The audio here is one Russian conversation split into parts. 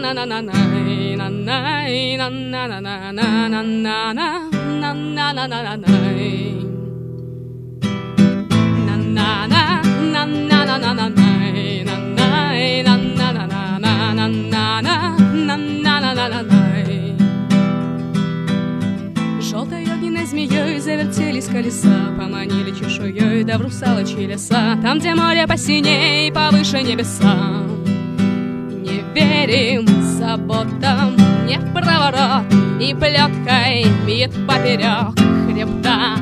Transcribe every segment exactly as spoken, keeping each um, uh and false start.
Желтой огненной змеей завертелись колеса, поманили чешуей, да в русалочьи леса, там, где море посиней, повыше небеса. Не верим заботам, не в проворот, и плеткой бит поперек хребта.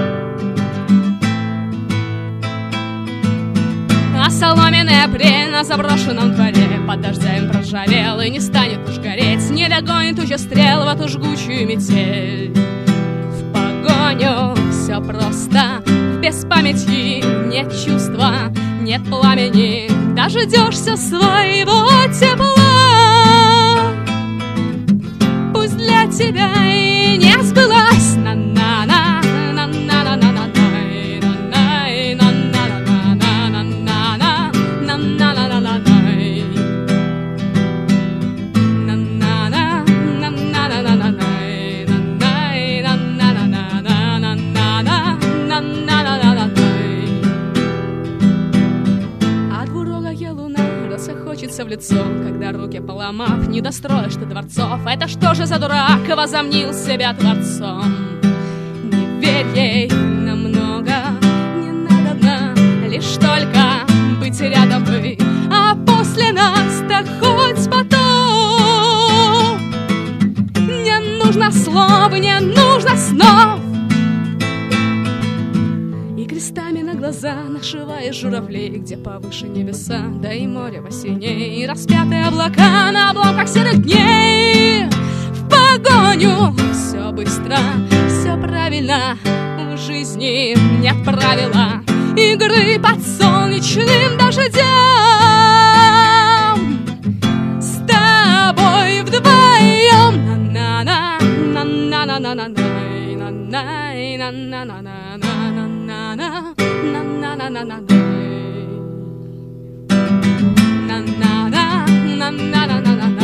А соломенный апрель на заброшенном дворе под дождем проржавел и не станет уж гореть, не догонит уже стрел в эту жгучую метель. В погоню все просто, в беспамятьи нет чувства, нет пламени, дождешься своего тепла. Пусть для тебя и не сбылась на-на-на, на-на-на-на-на. В лицо, когда руки поломав, не достроишь ты дворцов. Это что же за дурак возомнил себя творцом? Не верь ей намного, не надо лишь только быть рядом вы, а после нас-то хоть потом. Не нужно слов, не нужно снов, и крестами на глаза нашиваешь журавлей, где повыше небеса, да и море посиней, и распятые облака на обломках серых дней. В погоню все быстро, все правильно, в жизни нет правила игры под солнечным дождем. С тобой вдвоем на-на-на, на-на-на-на-на, на-на-на-на-на-на-на-на-на-на. Na na na na na na na na na na na.